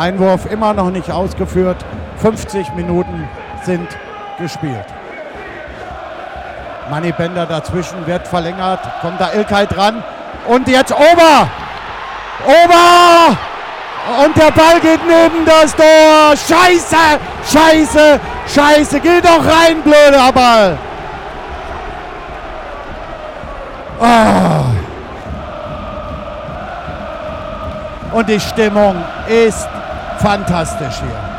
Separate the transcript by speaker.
Speaker 1: Einwurf immer noch nicht ausgeführt. 50 Minuten sind gespielt. Manni Bender dazwischen, wird verlängert. Kommt da Ilkay dran. Und jetzt Ober! Ober! Und der Ball geht neben das Tor. Scheiße! Scheiße! Scheiße! Geh doch rein, blöder Ball! Oh. Und die Stimmung ist fantastisch hier.